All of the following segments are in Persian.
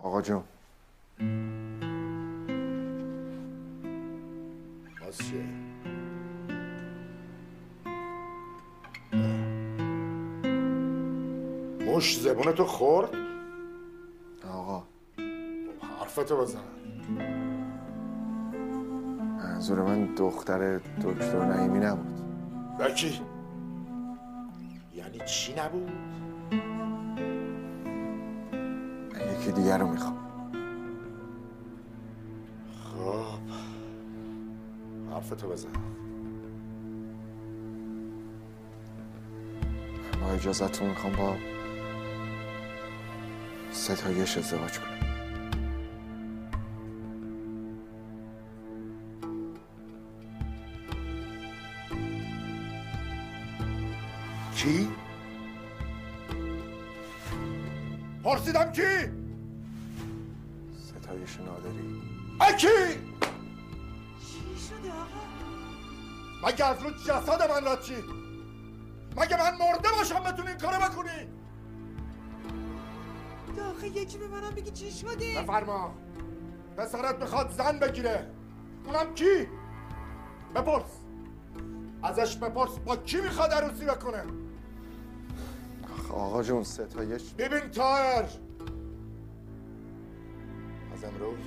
آقا جون باز چیه؟ موش زبونتو خورد؟ آقا حرفتو بزن. منظور من دختر دکتر نعیمی نبود. بکی؟ یعنی چی نبود؟ من یکی دیگر رو میخوام. خب حرفتو بزن. با اجازتون میخوام با ستایش ازدواج کنم. کی؟ پرسیدم کی؟ ستایش نادری. اکی؟ چی شده آقا؟ مگه از رو جسد من رد چی؟ مگه من مرده باشم بتونی این کارو بکنی؟ آخه یکی به منم بگی چی شده؟ بفرما. پسرت میخواد زن بگیره. اونم کی؟ بپرس. ازش بپرس با کی میخواد عروسی بکنه؟ آقا جون ستایش. ببین تایر، از امروز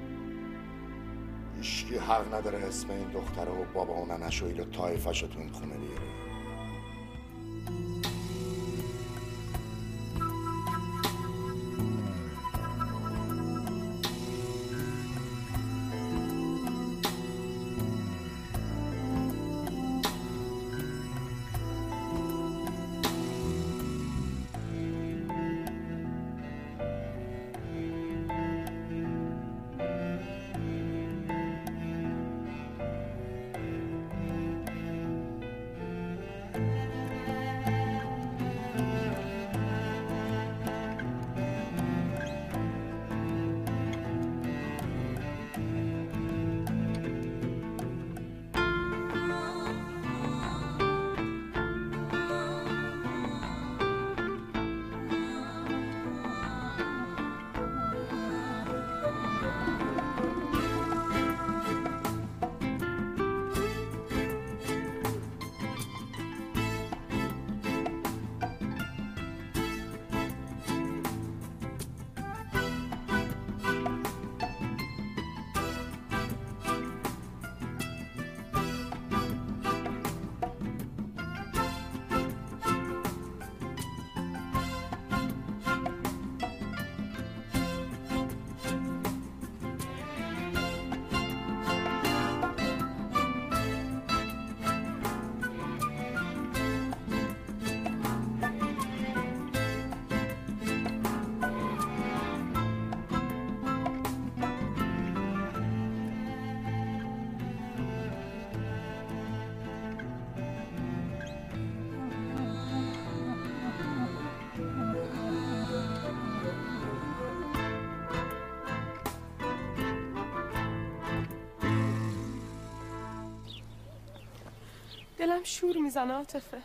هیچکی حق نداره اسم این دختره و بابا و ننشوی رو طایفش رو تو این خونه بیاره. دلم شور میزنه عاطفه.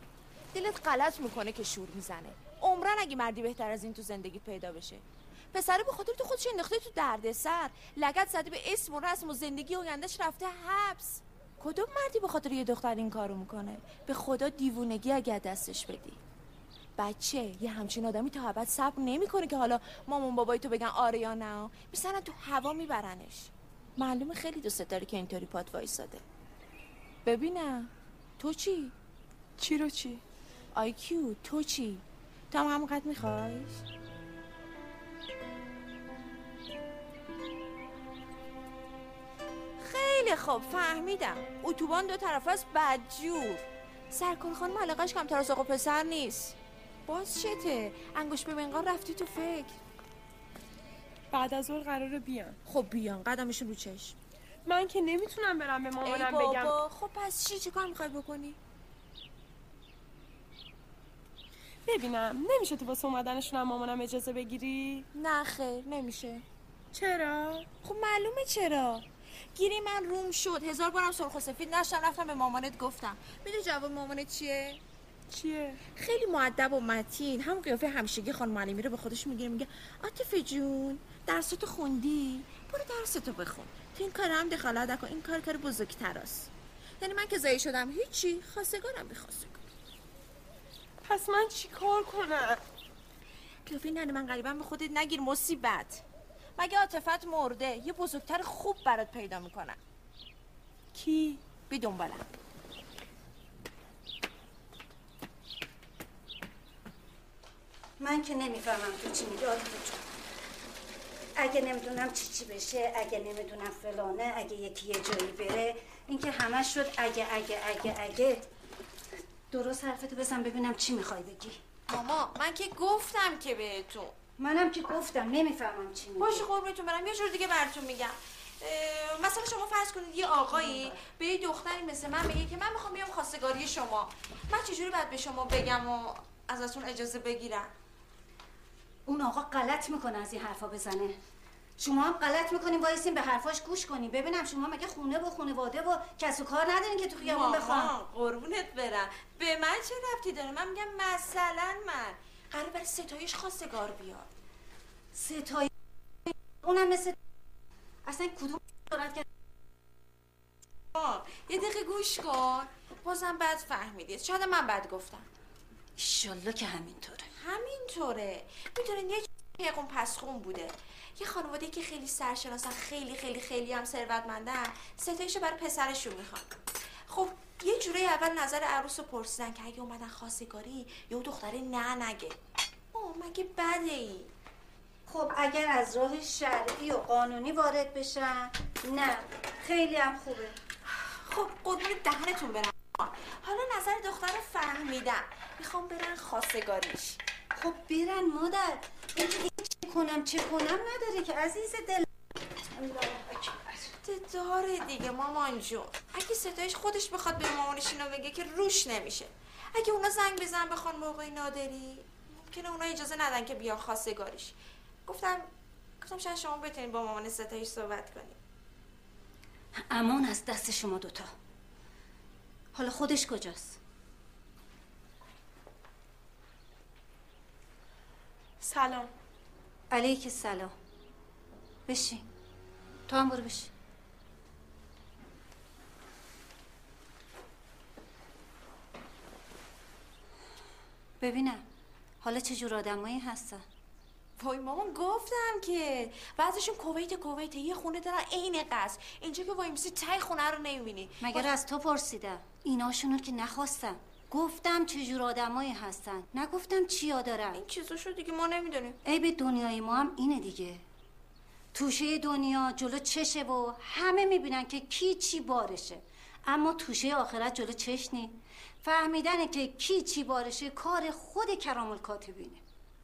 دلت غلط میکنه که شور میزنه. عمرن اگه مردی بهتر از این تو زندگیت پیدا بشه. پسره به خاطر تو خودش انداخته تو دردسر، لگد زده به اسم و رسم و زندگی آیندهش رفته حبس. کدوم مردی به خاطر یه دختر این کارو میکنه؟ به خدا دیوونگی اگه دستش بدی. بچه یه همچین آدمی تا ابد صبر نمیکنه که حالا مامان بابای تو بگن آره یا نه، میسنن تو هوا میبرنش. معلومه خیلی دوست داره که اینطوری پات وایساده. ببینم تو چی؟ چی رو چی؟ آیکیو تو چی؟ تو هم همونقدر میخوایش؟ خیلی خوب فهمیدم. اتوبان دو طرف است بدجور. سرکار خانم علاقش کمتر از آقا پسر نیست. باز چته؟ انگوش به منقار رفتی تو فکر. بعد از ظهر قراره بیان. خب بیان قدمشون رو چشم. من که نمیتونم برم به مامانم بگم. خب پس چی کار میخوای بکنی؟ ببینم نمیشه تو واسه اومدنشون هم مامانم اجازه بگیری؟ نه خیر نمیشه. چرا؟ خب معلومه چرا. گیری من روم شد، 1000 بارم سرخ و سفید نشدم، رفتم به مامانت گفتم. میدونی جواب مامانت چیه؟ چیه؟ خیلی مؤدب و متین، همون قیافه همیشگی خانم معلمی رو به خودش میگیره، میگه عاطفه جون درستو خوندی؟ برو درستو بخون، تو این کار هم دخالت نکن، این کار بزرگتر است. یعنی من که زایی شدم هیچی، خواستگارم بی خواستگار. پس من چی کار کنم؟ قیافه ننه من غریبا به خودت نگیر مصیبت. مگه عاطفت مرده یه بزرگتر خوب برات پیدا میکنن. کی؟ بی دنبالم. من که نمیفهمم تو چی میگی عاطفه جون. اگه نمیدونم چی بشه، اگه نمیدونم فلانه، اگه یکی یه جایی بره، این که همش شد اگه. درست حرفتو بزن ببینم چی میخوای بگی. ماما من که گفتم که بهتون. منم که گفتم نمیفهمم چی میگی. باشه قربونتون برم، یه جور دیگه براتون میگم. مثلا شما فرض کنید یه آقایی به یه دختری مثل من بگه که من میخوام بیام خواستگاری شما، من چجوری باید به شما بگم و ازتون اجازه بگیرم؟ اون آقا غلط میکنه از این حرفا بزنه. شما هم غلط میکنین وایسین به حرفاش گوش کنین. ببینم شما مگه خونه و خانواده و کس و کار ندارین که تو خیابون بخوام؟ قربونت برم، به من چه ربطی داره؟ من میگم مثلا من قراره برای ستایش خواستگار بیاد. ستایش اونم مثل اصلا کدوم صورت کرد؟ یه دقیقه گوش کن، بازم بد فهمیدید، شاید من بد گفتم. ایشالله که همینطوره. همینطوره. میدونین یه پیغون پسخون بوده، یه خانواده‌ای که خیلی سرشناسن، خیلی هم ثروتمندن، ستایشو برای پسرشون میخوان. خب یه جوری اول نظر عروس رو پرسیدن که اگه اومدن خواستگاری یه دختره نگه. مگه بده ای؟ خب اگر از راه شرعی و قانونی وارد بشن نه، خیلی هم خوبه. خب قربون دهنتون برم، حالا نظر دختر رو فهمیدم، میخوام برن خواستگاریش. خب برن مادر، اینکه چه کنم نداره که عزیز دل. داره دیگه مامان جون، اگه ستایش خودش بخواد به مامانش اینو بگه که روش نمیشه. اگه اونا زنگ بزن بخوان موقعی نادری، ممکنه اونا اجازه ندن که بیان خواستگاریش. گفتم شاید شما بتونید با مامان ستایش صحبت کنید. امان از دست شما دوتا. حالا خودش کجاست؟ سلام. علیک سلام. بشین. تو هم برو بشین. ببینم حالا چه جور آدمایی هستن؟ وای مامان گفتم که بعضیشون کویت یه خونه دارن عین قصر، اینجا که وای میسی تای خونه رو نمیبینی. مگر از تو پرسیدم؟ ایناشونو که نخواستم. گفتم چه جور آدمایی هستن، نگفتم چیا دارن. این چیزاشو دیگه ما نمیدونیم. عیب دنیای ما هم اینه دیگه. توشه دنیا جلو چشه و همه میبینن که کی چی بارشه، اما توشه آخرت جلو چش نی. فهمیدنه که کی چی بارشه کار خود کرام الکاتبینه.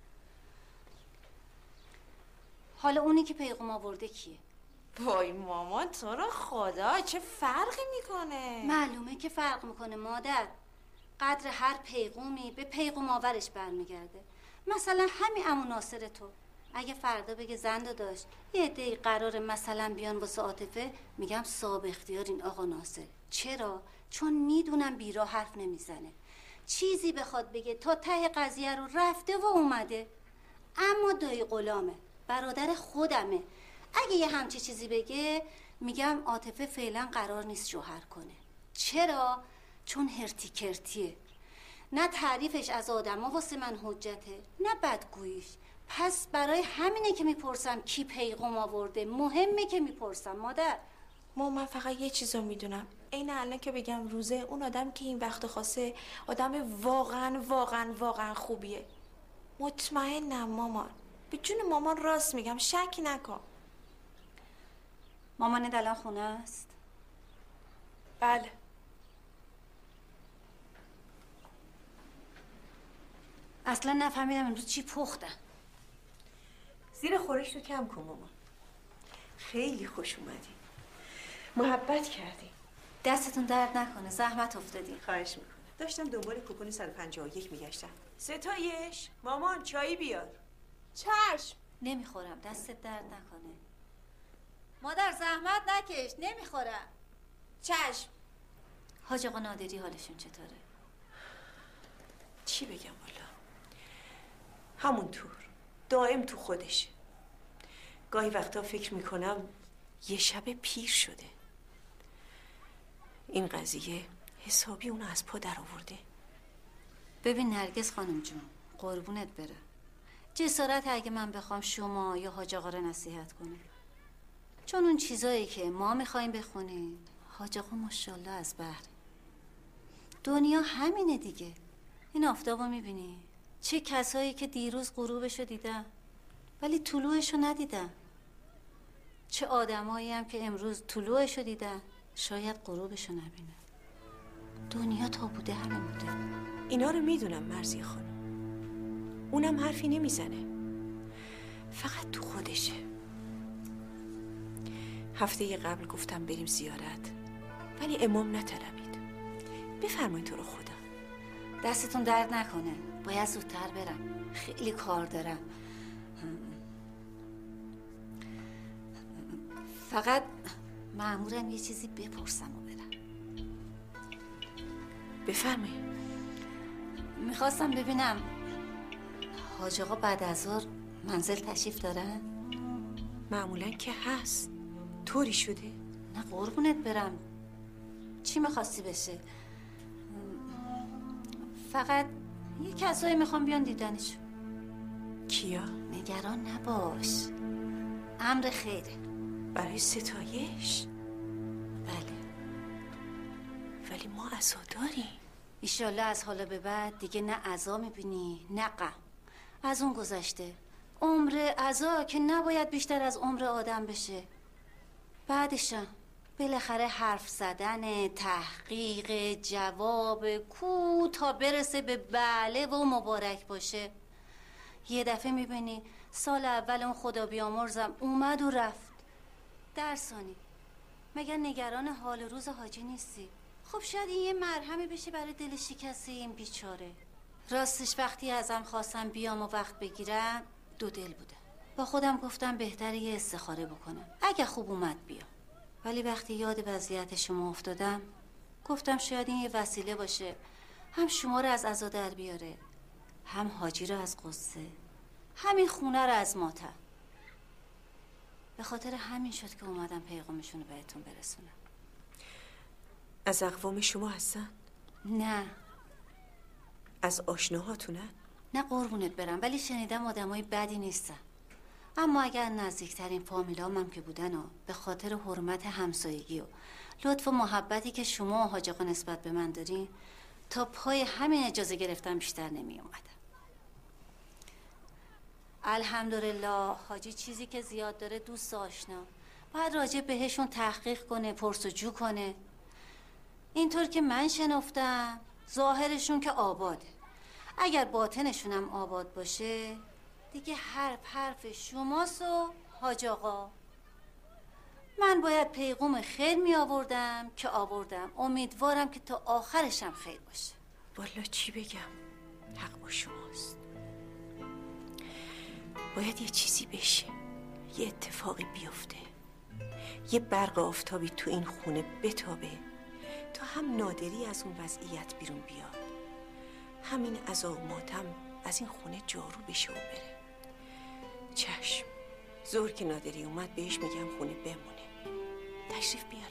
حالا اونی که پیغام آورده کیه؟ وای مامان تو رو خدا چه فرقی میکنه؟ معلومه که فرق میکنه مادر. قدر هر پیغومی به پیغام آورش برمیگرده. مثلا همین عمو ناصر تو اگه فردا بگه زنده داشت یه عده‌ای قراره مثلا بیان واسه عاطفه، میگم صاحب اختیارین آقا ناصر. چرا؟ چون میدونم بیرا حرف نمیزنه. چیزی بخواد بگه تا ته قضیه رو رفته و اومده. اما دایی غلامه، برادر خودمه. اگه یه همچی چیزی بگه میگم عاطفه فعلا قرار نیست شوهر کنه. چرا؟ چون هرتی کرتیه. نه تعریفش از آدما واسه من حجته، نه بدگوییش. پس برای همینه که میپرسم کی پیغام آورده. مهمه که میپرسم مادر. من فقط یه چیزو میدونم، این الان که بگم روزه، اون آدم که این وقت خواسته آدم واقعا خوبیه. مطمئنم مامان، به جون مامان راست میگم، شک نکن. مامانت الان خونه است؟ بله. اصلا نفهمیدم امروز چی پختن. زیر خورش رو کم کن مامان. خیلی خوش اومدی، محبت کردی. دستتون درد نکنه، زحمت افتادی. خواهش میکنم. داشتم دنبال کوپن 151 میگشتم. ستایش مامان چایی بیار. چشم. نمیخورم، دستت درد نکنه. مادر زحمت نکش، نمیخورم. چشم. حاج آقا نادری حالشون چطوره؟ چی بگم والا؟ همونطور دائم تو خودشه. گاهی وقتا فکر میکنم یه شب پیر شده. این قضیه حسابی اونو از پا در آورده. ببین نرگس خانم جون، قربونت بره، جسارت اگه من بخوام شما یا حاج آقا رو نصیحت کنم، چون اون چیزایی که ما میخوایم بخونیم حاج آقا ماشاءالله از بهره. دنیا همینه دیگه. این آفتابو میبینی؟ چه کسایی که دیروز غروبشو دیدن ولی طلوعشو ندیدن، چه آدمایی هم که امروز طلوعشو دیدن شاید غروبشو نبینن. دنیا تا بوده همین بوده. اینا رو میدونم مرضیه خانم، اونم حرفی نمیزنه، فقط تو خودشه. هفته قبل گفتم بریم زیارت ولی امام نطلبید. بفرمایید تو رو خدا. دستتون درد نکنه، باید زودتر برم، خیلی کار دارم. فقط مأمورم یه چیزی بپرسم و برم. بفرمایید. میخواستم ببینم حاج آقا بعد از ظهر منزل تشریف دارن؟ معمولا که هست. طوری شده؟ نه قربونت برم، چی میخواستی بشه؟ فقط یه کسایی میخوام بیان دیدنش. کیا؟ نگران نباش، امر خیره. برای ستایش؟ بله. ولی ما عزا داریم. ایشالله از حالا به بعد دیگه نه عزا میبینی نه غم. از اون گذشته عمر عزا که نباید بیشتر از عمر آدم بشه. بعدشم بالاخره حرف زدن، تحقیق، جواب کو تا برسه به بله و مبارک باشه. یه دفعه میبینی سال اول اون خدا بیامرزم اومد و رفت. در ثانی مگر نگران حال روز حاجی نیستی؟ خب شاید این یه مرهمی بشه برای دل شکسته این بیچاره. راستش وقتی ازم خواستم بیام و وقت بگیرم دو دل بودم. با خودم گفتم بهتره یه استخاره بکنم، اگه خوب اومد بیام. ولی وقتی یاد وضعیت شما افتادم گفتم شاید این یه وسیله باشه، هم شما رو از عزا در بیاره، هم حاجی رو از قصه، همین خونه رو از ماتم. به خاطر همین شد که اومدم پیغامشون رو بهتون برسونم. از اقوام شما هستن؟ نه. از آشناهاتونن؟ نه قربونت برم، ولی شنیدم آدمای بدی نیستن. اما اگر نزدیکترین فامیلام هم که بودن و به خاطر حرمت همسایگی و لطف و محبتی که شما و حاج آقا نسبت به من دارین تا پای همین اجازه گرفتم بیشتر نمی اومدم. الحمدلله حاجی چیزی که زیاد داره دوست آشنا، باید راجع بهشون تحقیق کنه، پرسجو کنه. اینطور که من شنفتم ظاهرشون که آباده، اگر باطنشون هم آباد باشه دیگه حرف شماست و حاج آقا. من باید پیغام خیر می آوردم که آوردم، امیدوارم که تا آخرشم خیر باشه. والا چی بگم، حق با شماست. باید یه چیزی بشه، یه اتفاقی بیفته، یه برق آفتابی تو این خونه بتابه تا هم نادری از اون وضعیت بیرون بیاد، همین عزا و ماتم از این خونه جارو بشه و بره. چشم، ظهر که نادری اومد بهش میگم خونه بمونه، تشریف بیارم.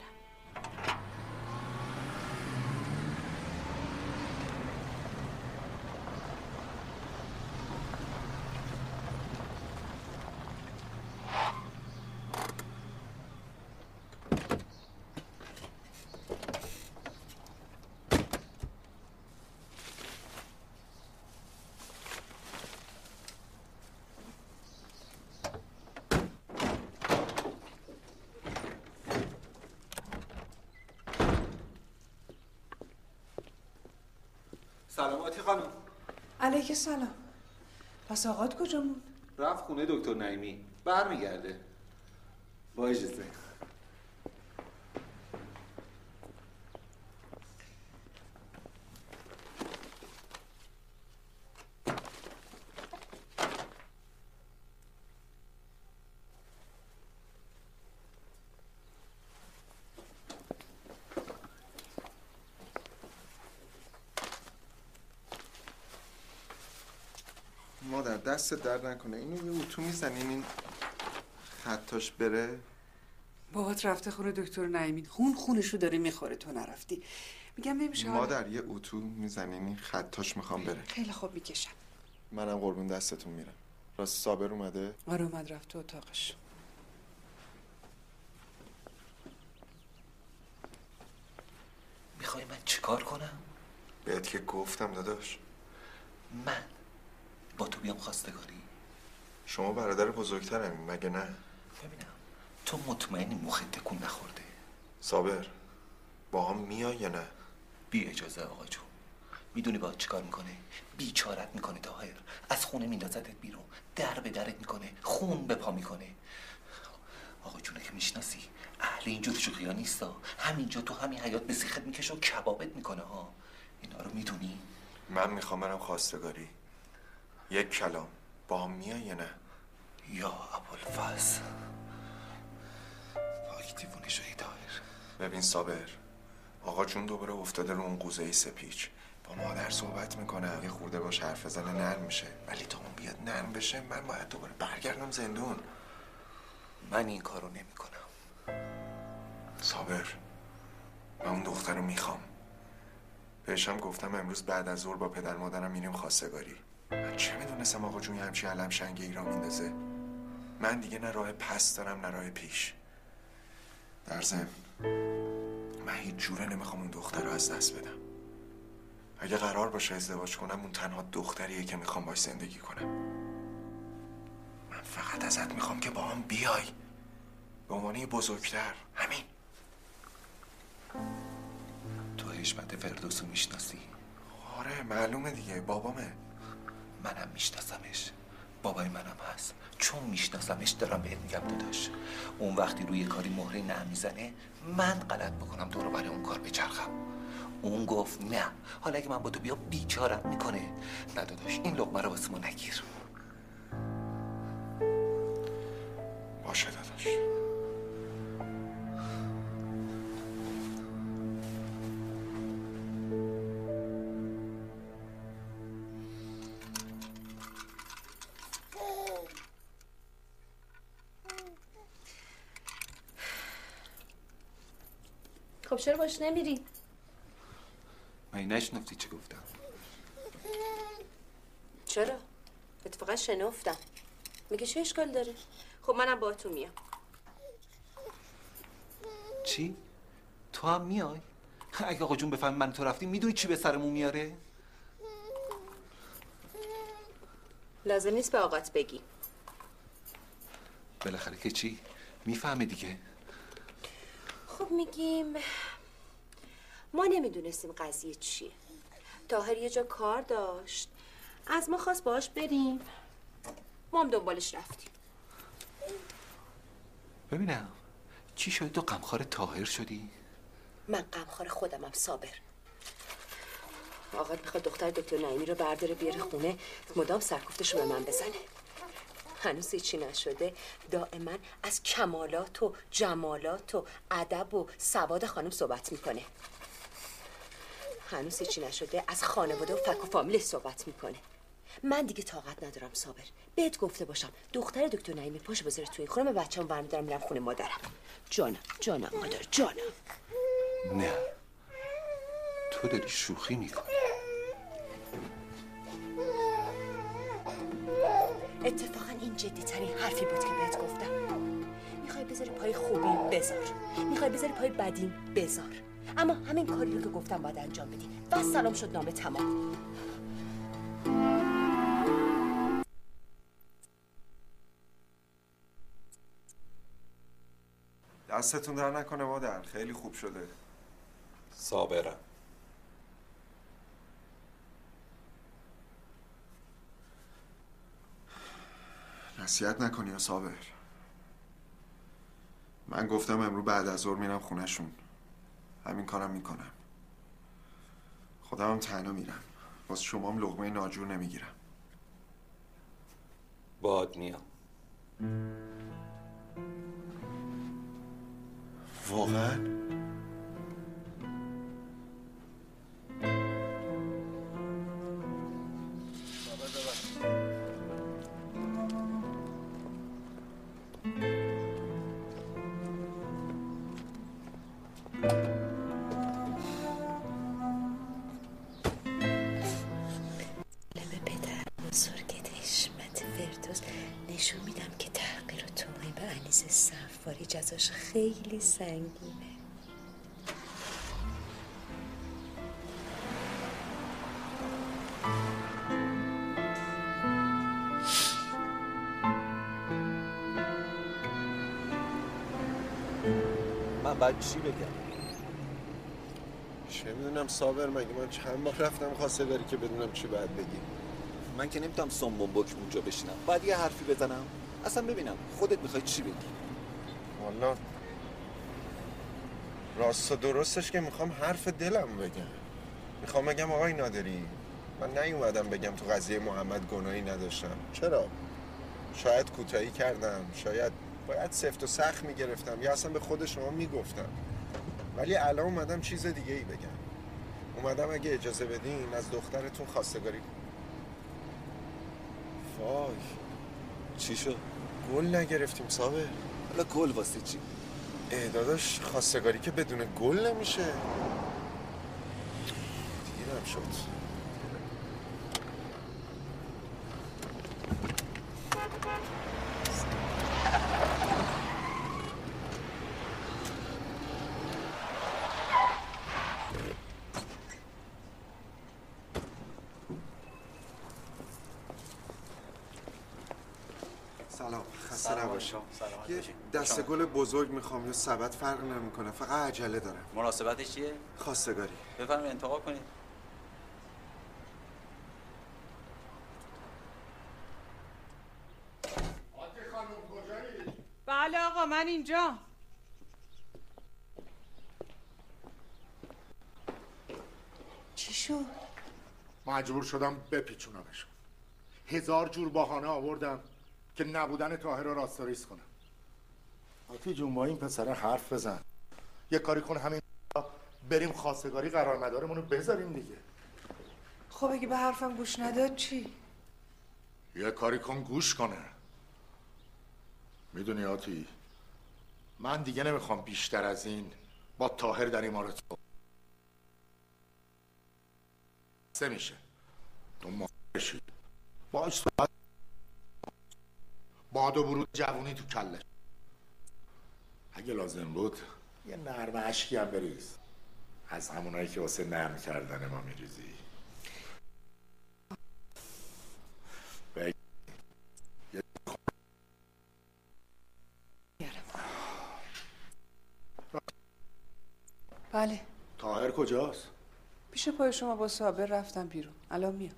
سلاماتی خانم. علیک سلام. پس آقات کجا موند؟ رفت خونه دکتر نعیمی، برمیگرده. با اجازه. مادر دست درد نکنه. اینو یه اتو میزنین این خطاش بره. بابات رفته خونه دکتر نعیمی، خونشو داره میخوره، تو نرفتی. میگم نمیشه مادر یه اتو میزنین این خطاش میخوام بره. خیلی خوب میکشم. منم قربون دستتون میرم. راست صابر اومده؟ آره اومد رفت تو اتاقش. میخوای من چیکار کنم؟ بهت که گفتم داداش. من با تو بیام خواستگاری؟ شما برادر بزرگترم مگه نه؟ ببینم تو مطمئنی مخت تکون نخورده؟ صابر با هم میای یا نه؟ بی اجازه آقا جون. میدونی باید چیکار میکنه؟ بیچارت میکنه طاهر، از خونه میندازتت بیرون، در به درت میکنه، خون به پا میکنه. آقا جونه که میشناسی اهل اینجور شوخی ها نیستا. همینجا تو همین حیات به سیخت میکشه و کبابت میکنه ها. اینا رو میدونی؟ من میخوام برم خواستگاری. یک کلام با هم میای یا نه؟ یا ابوالفضل پاک دیوونه شدی طاهر. ببین صابر، آقا جون دوباره افتاده رو اون قوزه سپیچ. با مادر صحبت میکنم، یه خورده باش حرف بزنه نرم میشه، ولی تا اون بیاد نرم بشه من باید دوباره برگردم زندون. من این کارو نمیکنم. صابر، من اون دختر رو میخوام. بهشم گفتم امروز بعد از ظهر با پدر مادرم میریم خواستگاری. من چه میدونستم آقا جون همچی علم شنگه ای را میندازه. من دیگه نه راه پس دارم نه راه پیش. در ضمن من هیچ جوره نمیخوام اون دختر رو از دست بدم. اگه قرار باشه ازدواج کنم اون تنها دختریه که میخوام باش زندگی کنم. من فقط ازت میخوام که با هم بیای به عنوان یه بزرگتر. همین. تو حشمت فردوسو میشناسی؟ آره معلومه دیگه، بابامه. منم میشناسمش، بابای منم هست. چون میشناسمش دارم بهت میگم داداش، اون وقتی روی کاری مهره نه میزنه من غلط بکنم دور برای اون کار بچرخم. اون گفت نه، حالا اگه من با تو بیا بیچارم میکنه. نه داداش این لقمه رو واسه ما نگیر. باشه داداش. خب چرا باش نمیری؟ من نشنفتی چه گفتم؟ چرا؟ اتفاقا شنفتم. میگه چه اشکال داره؟ خب منم با تو میام. چی؟ تو هم میای؟ اگه آقا جون بفهمی من تو رفتیم میدونی چی به سرمون میاره؟ لازم نیست به آقات بگی. بالاخره که چی؟ میفهمه دیگه. خب میگیم ما نمیدونستیم قضیه چیه. طاهر یه جا کار داشت، از ما خواست باهاش بریم، ما هم دنبالش رفتیم. ببینم چی شد تو غمخوار طاهر شدی؟ من غمخوار خودمم صابر. آقا میخواد دختر دکتر نعیمی رو برداره بیاره خونه، مدام سرکوفتشو به من بزنه. هنوز هیچی نشده، دائما از کمالات و جمالات و ادب و سواد خانم صحبت میکنه. هنوز هیچی نشده از خانواده و فک و فامیلش صحبت میکنه. من دیگه طاقت ندارم صابر. بهت گفته باشم دختر دکتر نعیمی پاشو بذاره توی خونه، من بچه‌مو برمی‌دارم میرم خونه مادرم. جانم مادر جانم. نه تو داری شوخی میکنی. اتفاقا این جدی ترین حرفی بود که بهت گفتم. میخوای بذاری پای خوبی بذار، میخوای بذاری پای بدین بذار، اما همین کاری رو که گفتم باید انجام بدی. بس سلام شد نامه تمام. دستتون در نکنه مادر، خیلی خوب شده. صابرم. نصیحت نکنی یا صابر. من گفتم امروز بعد از ظهر میرم خونهشون، همین کارم میکنم. خودم هم تنها میرم، واسه شما هم لقمه ناجور نمیگیرم. باد میام. واقعا؟ به پدر بزرگت حشمت فردوس نشون میدم که تحقیر و توهین به انیس صفاری جزاش خیلی سنگینه. من باید چی بگم؟ چه میدونم صابر، مگه من چند بار رفتم خواستگاری که بدونم چی باید بگی؟ من که نمیتونم سنبون بکم اونجا بشینم، باید یه حرفی بزنم اصلا ببینم خودت میخوای چی بگی. والا راست و درستش که میخوام حرف دلم بگم. میخوام بگم آقای نادری، من نیومدم بگم تو قضیه محمد گناهی نداشتم. چرا؟ شاید کوتاهی کردم، شاید باید سفت و سخت میگرفتم یا اصلا به خود شما میگفتم، ولی الان اومدم چیز دیگه ای بگم. اومدم اگه اجازه بدین از دخترتون خواستگاری. وای چی شد؟ گل نگرفتیم صابر. حالا گل واسه چی؟ داداش خواستگاری که بدون گل نمیشه. دیرم شد. سلام، خسته نباشی. یه دسته گل بزرگ میخوام، یا سبد فرق نمیکنه، فقط عجله دارم. مناسبتش چیه؟ خواستگاری. بفرمایید انتخاب کنید. بله آقا من اینجا. چی شد؟ مجبور شدم بپیچونمشون. 1000 جور بهانه آوردم که نبودن طاهر رو راستاریس کنم. آتی جون با این پسر حرف بزن، یه کاری کن همین بریم خواستگاری قرار مدارمون رو بذاریم دیگه. خب اگه به حرفم گوش نداد چی؟ یه کاری کن گوش کنه. میدونی آتی، من دیگه نمیخوام بیشتر از این با طاهر در امارات سه میشه. تو ماشی باش صحبت، باد و برود جوونی تو کلش. اگه لازم بود یه نرم اشکی هم بریز، از همونایی که واسه نرم کردن ما میریزی. بله. طاهر کجاست؟ پیش پای شما با صابر رفتم بیرون، الان میام.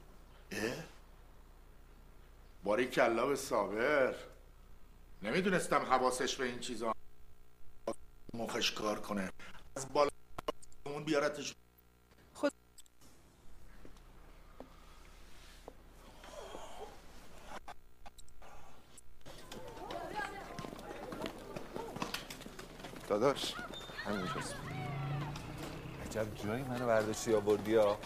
باریکلا به صابر. نمیدونستم حواسش به این چیزا مخش کار کنه. از بالا اون بیارتش. خود داداش همینجاست. عجب جایی منو برداشتی آوردی ها.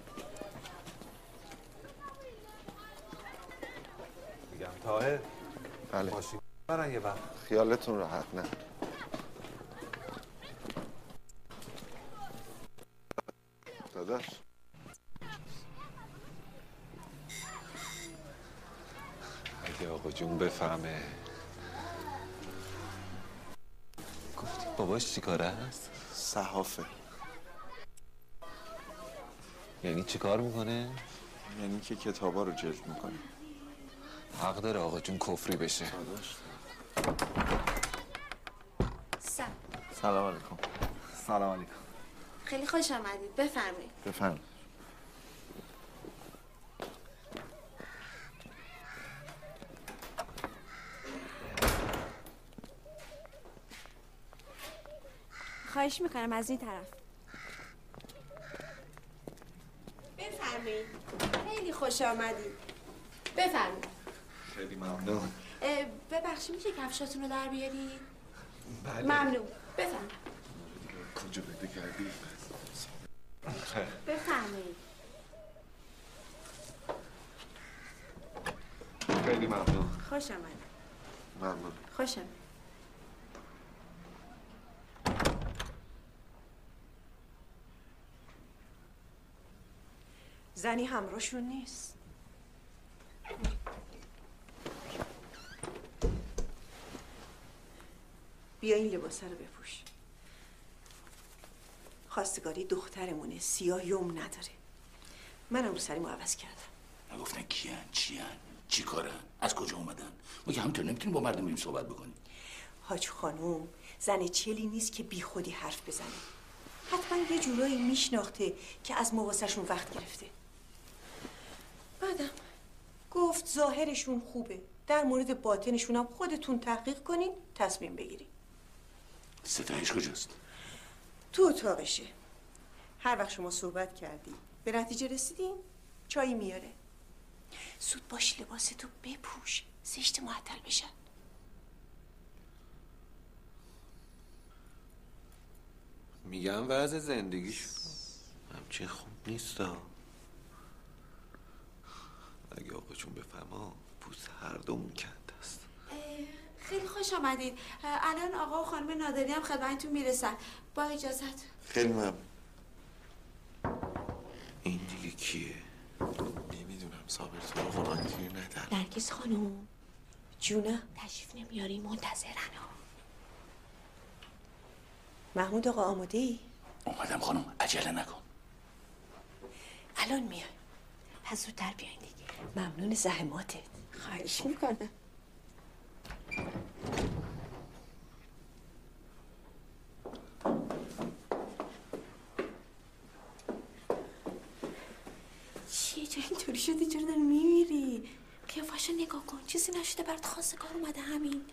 میگم طاهر. بله. ماشین برن یه وقت. خیالتون راحت. نه داداش. اگه آقا جون بفهمه. گفتی باباش چی کاره هست؟ صحافه. یعنی چی کار میکنه؟ یعنی که کتابا رو جلد میکنه. حق داره آقا جون کفری بشه. داداش سلام علیکم. سلام علیکم. خیلی خوش آمدید، بفرمایید. بفرم. خواهش میکنم از این طرف. بفرمایید. خیلی خوش آمدید. بفرمایید. خیلی ممنون. ببخشید میشه کفشاتون رو در بیاری؟ بله. ممنون. بفرمایید. کجا بده کردی؟ بفرمایید. خیلی ممنون. خوش آمدید. ممنون. خوش آمدید. زنی همراهشون نیست. بیا این لباسه رو بپوش. خواستگاری دخترمونه، سیاه یوم نداره. منم رو سریمو عوض کردم. نگفتن کیان، چیان، چی کارن، از کجا اومدن؟ ما که همینطور نمیتونیم با مردم بریم صحبت بکنیم. حاج خانوم زن چلی نیست که بی خودی حرف بزنه. حتما یه جورایی میشناخته که از مواسهشون وقت گرفته. بعدم گفت ظاهرشون خوبه، در مورد باطنشون هم خودتون تحقیق کنین، تصمیم بگیرین. ستایش کجاست؟ تو اتاقشه. هر وقت شما صحبت کردی به نتیجه رسیدین چایی میاره. زود باش لباستو بپوش، زشت معطل بشن. میگم وضع زندگیش همچین خوب نیست. اگه آقا جون بفهمه پوست هر دومون کنده است. خیلی خوش آمدید. الان آقا و خانم نادری هم خدمتتون میرسن. با اجازت. خیلی ممنون. این دیگه کیه؟ نمیدونم صابر، تو رو قرآن گیر ندارم. نرگس خانوم جونم تشریف نمیاری، منتظرن. محمود آقا آماده ای؟ اومدم خانم، عجله نکن. الان میای. پس زودتر بیاین دیگه. ممنون زحماتت. خواهش میکنم. چیه چه اینطوری شدی؟ چرا داری میمیری؟ قیافه‌شو نگاه کن، چیزی نشده، برات خواستگار اومده همین.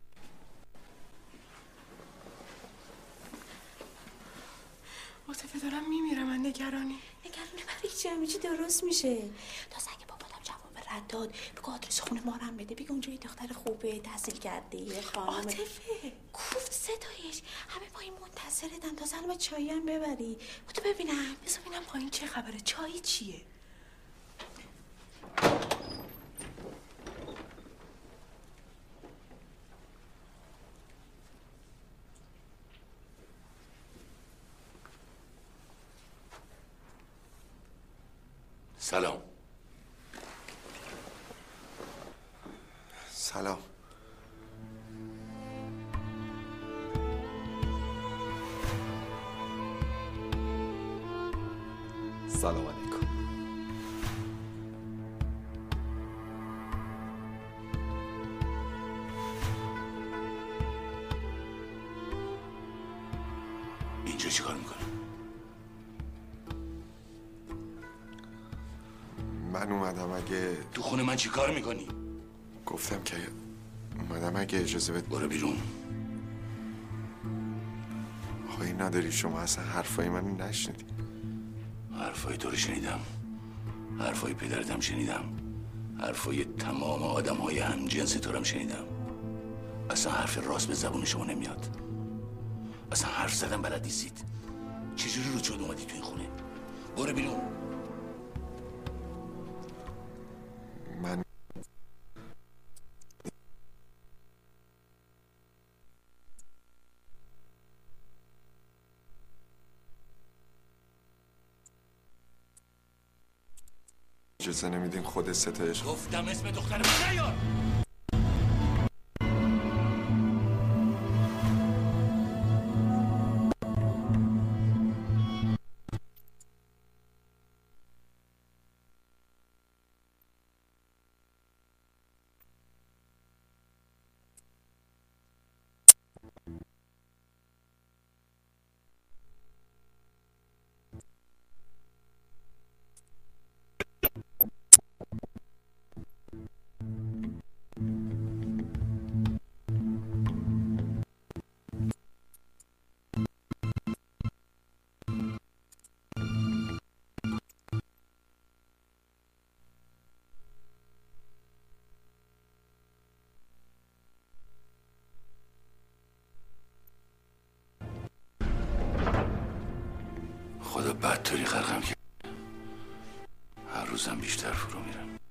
عاطفه دارم میمیرم من. نگرانی برای چی؟ همه چی درست میشه. تازه اگه باباتم جواب رد داد بگو آدرس خونه ما رو هم بده، بگو اونجا یه دختر خوبه، تحصیل کرده، یه خانم. عاطفه کوفت ستایش همه پایین منتظرتن، تازه الان چایی هم ببری. بودو ببینم، بذار ببینم پایین چه خبره. چای چیه؟ سلام. سلام. سلام علیکم. اینجا چی کار میکنی؟ من اومدم اگه تو خونه من چی کار میکنی؟ گفتم که اومدم اگه اجازه بده. برو بیرون. آقای نادری شما اصلا حرفای منو نشنیدی. حرفای تو رو شنیدم، حرفای پدرتم شنیدم، حرفای تمام آدم‌های همجنس تو رو هم شنیدم. اصلا حرف راست به زبون شما نمیاد. اصلا حرف زدن بلد نیستید. چجوری رو شد اومدی تو این خونه؟ برو بیرون. من اجازه نمیدین خود ستایش. گفتم اسم دخترم نیار. خدا بدطوری خلقم کرد. هر روزم بیشتر فرو میرم.